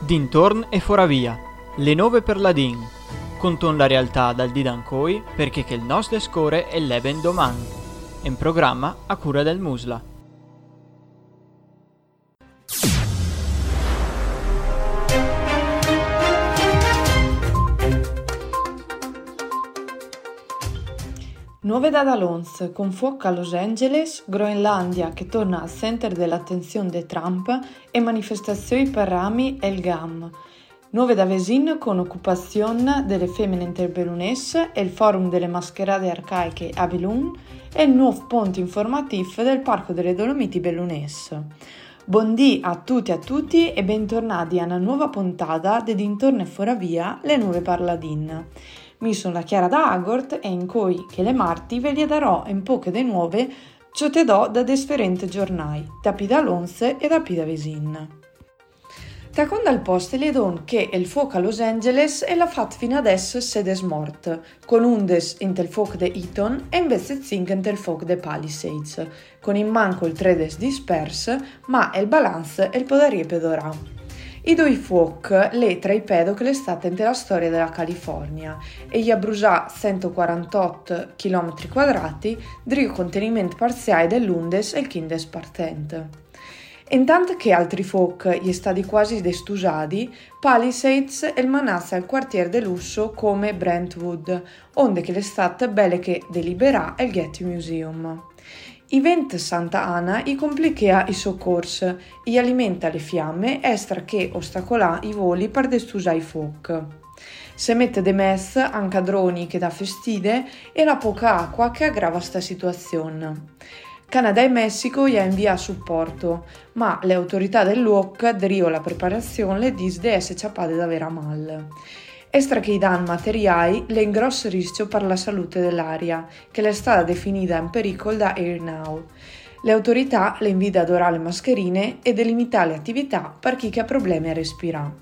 Dintorn e Foravia, le nove per la Din, conton la realtà dal di Dancoi perché che il nos descore e l'eben doman, in programma a cura del Musla. Nuove da Dalons, con fuoco a Los Angeles, Groenlandia che torna al centro dell'attenzione di Trump e manifestazioni per Rami e il GAM. Nuove da Vesin con occupazione delle femmine interbellunesse e il forum delle mascherade arcaiche a Belun e il nuovo ponte informativo del Parco delle Dolomiti Bellunese. Buondì a tutti e bentornati a una nuova puntata di Dintorno e Foravia, le nuove parladin. Mi sono la Chiara da Agort e in cui che le marti ve li darò in poche de nuove ciò te do da differenti giornai, da Pida Lonze e da Pida Vesin. Secondo il post le don che il fuoco a Los Angeles e l'ha fatto fino adesso sede smort, con undes in tel fuoco de Eaton e invece 5 in tel fuoco de Palisades, con in manco il 3 disperse, ma il balance e il poderie pedorà. I due fuochi le tra i pedo che l'estate nella storia della California e gli ha bruciato 148 km2 di contenimento parziale dell'undes e il kindes partente. Intanto che altri fuochi gli stati quasi destusati, Palisades e il manazza al quartiere de lusso come Brentwood, onde che l'estate belle che deliberà il Getty Museum. I vent Santa Ana i complichea i soccorsi, gli alimenta le fiamme, estra che ostacolà i voli per destusare i fuochi. Se mette de mess anche a droni che dà festide e la poca acqua che aggrava sta situazione. Canada e Messico gli ha inviato supporto, ma le autorità del luogo, drio la preparazione, le dis de essere ciappate da vera mal. Estra che i danni materiali le in grosso rischio per la salute dell'aria, che le è stata definita in pericolo da Air Now. Le autorità le invita ad adorare le mascherine e delimitare le attività per chi che ha problemi a respirare.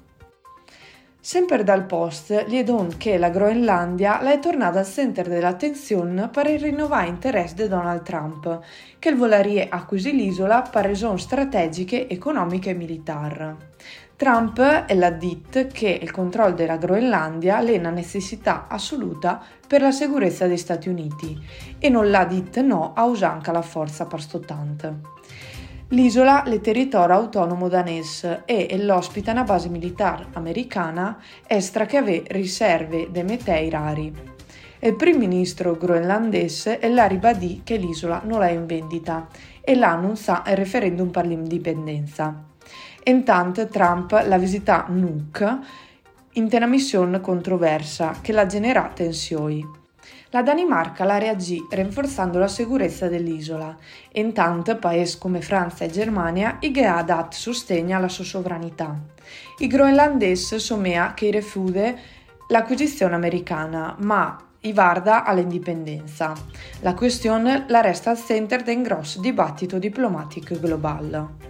Sempre dal post, gli don che la Groenlandia è tornata al centro dell'attenzione per il rinnovato interesse di Donald Trump, che voleria acquisire l'isola per ragioni strategiche, economiche e militari. Trump l'ha detto che il controllo della Groenlandia è una necessità assoluta per la sicurezza degli Stati Uniti e non l'ha detto no a usare anche la forza per sto tanto. L'isola è territorio autonomo danese e l'ospita una base militare americana estra che aveva riserve de metei rari. Il primo ministro groenlandese l'ha ribadito che l'isola non è in vendita e l'ha annunciato il referendum per l'indipendenza. Intanto Trump l'ha visitato Nuuk in una missione controversa che l'ha generato tensioni. La Danimarca la reagì rinforzando la sicurezza dell'isola e intanto paesi come Francia e Germania ha dato sostegno alla sua sovranità. I groenlandesi somea che rifiuta l'acquisizione americana, ma i varda all'indipendenza. La questione la resta al centro di un grosso dibattito diplomatico globale.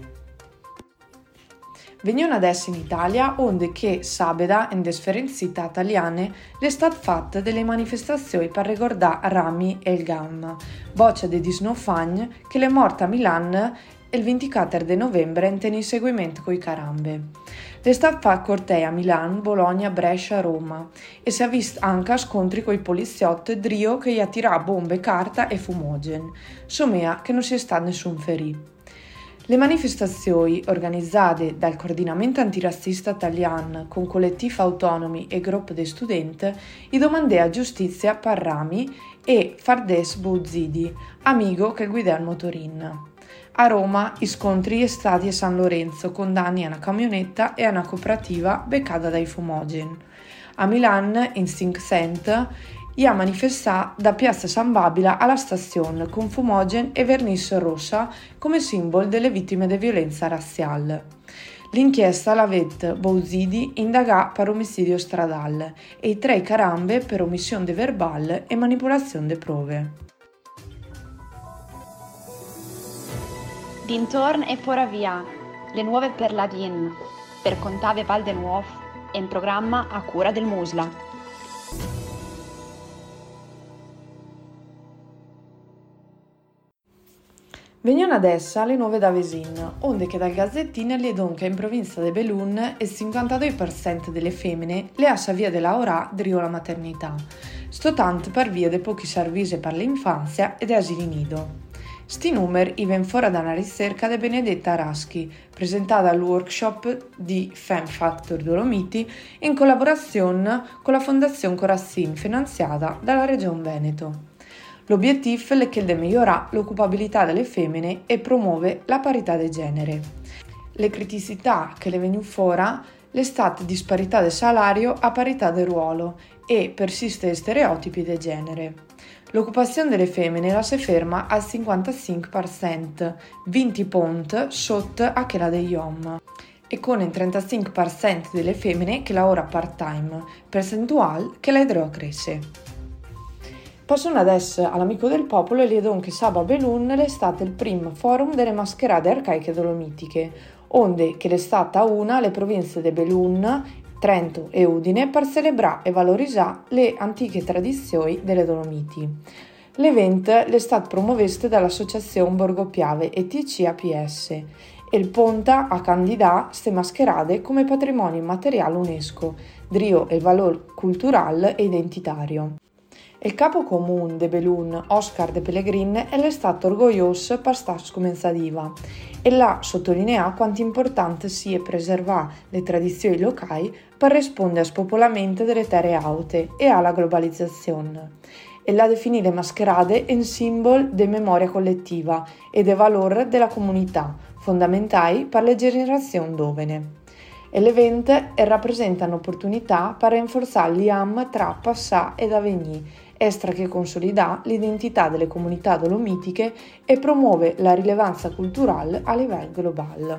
Veniamo adesso in Italia, onde che sabeda in differenziata italiane le state fatte delle manifestazioni per ricordare Rami e il GAM, voce di Disnofagn che è morta a Milano il 24 di novembre in inseguimento coi carambe. Le state fatte cortei a Milano, Bologna, Brescia, Roma e si è visto anche a scontri coi poliziotti Drio che gli ha tirato bombe, carta e fumogeni, somea che non si è stato nessun ferito. Le manifestazioni organizzate dal Coordinamento Antirazzista Italiano con collettivi autonomi e gruppo di studenti i domandè a giustizia per Rami e Fardes Bouzidi, amico che guida il motorin. A Roma i scontri estati a San Lorenzo con danni a una camionetta e a una cooperativa beccata dai fumogeni. A Milano, in Cinque Cent, ha manifestato da Piazza San Babila alla stazione con fumogeni e vernice rossa come simbolo delle vittime di violenza razziale. L'inchiesta la vede Bouzidi indagà per omicidio stradale e i 3 carambe per omissione di verbale e manipolazione di prove. Dintorn e Foravia, le nuove per la DIN, per Contave Val de Nuovo e in programma a cura del Musla. Veniamo adesso alle nuove da Vesin, onde che dal Gazzettino le donca in provincia de Belun il 52% delle femmine le lascia via della ora drio la maternità, sto tanto per via dei pochi servizi per l'infanzia e dei asili nido. Sti numeri iven fuori da una ricerca di Benedetta Raschi, presentata al workshop di Fem Factor Dolomiti in collaborazione con la Fondazione Corassin finanziata dalla Regione Veneto. L'obiettivo è che migliora l'occupabilità delle femmine e promuove la parità di genere. Le criticità che le vengono fuori le state disparità del salario a parità del ruolo e persiste stereotipi di genere. L'occupazione delle femmine la si ferma al 55%, 20 punti sotto a quella degli uomini, e con il 35% delle femmine che lavora part-time, percentuale che la cresce. Passano adesso all'Amico del Popolo e le donche Saba Belun è stato il primo forum delle mascherade arcaiche dolomitiche, onde che è stata una le province di Belun, Trento e Udine per celebrare e valorizzare le antiche tradizioni delle Dolomiti. L'evento è stato promosso dall'Associazione Borgo Piave e TCAPS e il punta a candidare queste mascherade come patrimonio immateriale UNESCO, drio il valore culturale e identitario. Il capo comune de Belun, Oscar de Pellegrin, è stato orgoglioso per questa scomenzativa e l'ha sottolineato quanto importante sia preservare le tradizioni locali per rispondere al spopolamento delle terre alte e alla globalizzazione. E l'ha definito le mascherade in simbolo di memoria collettiva e dei valori della comunità, fondamentali per le generazioni giovani. E l'evento rappresenta un'opportunità per rinforzare l'IAM tra passato ed avvenire, estra che consolida l'identità delle comunità dolomitiche e promuove la rilevanza culturale a livello globale.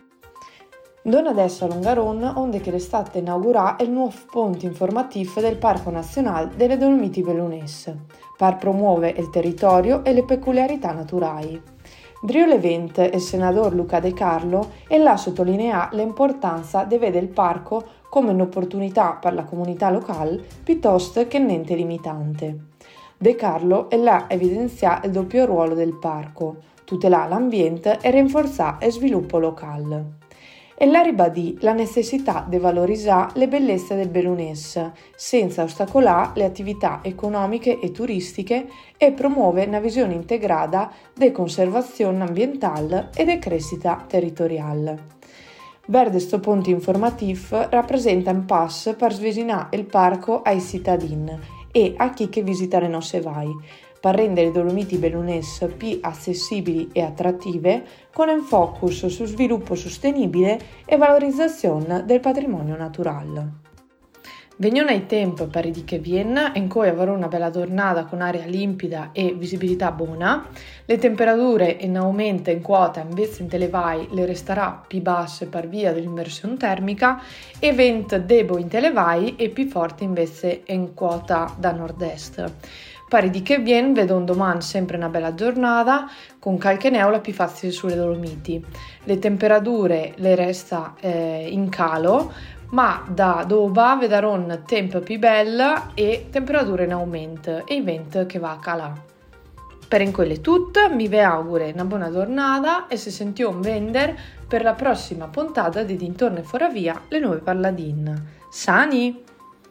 Dona adesso a Longaron, onde che è stato inaugurato il nuovo ponte informativo del Parco Nazionale delle Dolomiti Bellunesi, per promuovere il territorio e le peculiarità naturali. Drio l'evento il senatore Luca De Carlo e l'ha sottolineato l'importanza di vedere il parco come un'opportunità per la comunità locale piuttosto che un ente limitante. De Carlo l'ha evidenziato il doppio ruolo del parco, tutelare l'ambiente e rinforzare il sviluppo locale. E la ribadì la necessità di valorizzare le bellezze del Bellunese senza ostacolare le attività economiche e turistiche e promuove una visione integrata di conservazione ambientale e di crescita territoriale. Verde sto ponte informativo rappresenta un passo per svicinare il parco ai cittadini e a chi che visita le nostre vai, per rendere i Dolomiti Bellunesi più accessibili e attrattive, con un focus su sviluppo sostenibile e valorizzazione del patrimonio naturale. Veniamo ai tempi per i di che viene, in cui avrò una bella giornata con aria limpida e visibilità buona. Le temperature in aumento in quota invece in televai le resterà più basse per via dell'inversione termica e vento debole in televai e più forte invece in quota da nord-est. Pari di che viene, vedo un domani sempre una bella giornata con qualche neola più facile sulle Dolomiti. Le temperature le resta in calo, ma da dopo vedrò un tempo più bello e temperature in aumento e il vento che va a calare. Per in quelle tutte, mi vi auguro una buona giornata e se sentiamo vender per la prossima puntata di Dintorno e Foravia, le nuove parladine. Sani!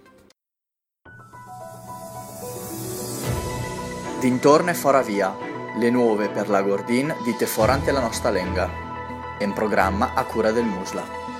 Dintorno e Foravia, le nuove per la Gordin dite forante la nostra lenga. In programma a cura del Musla.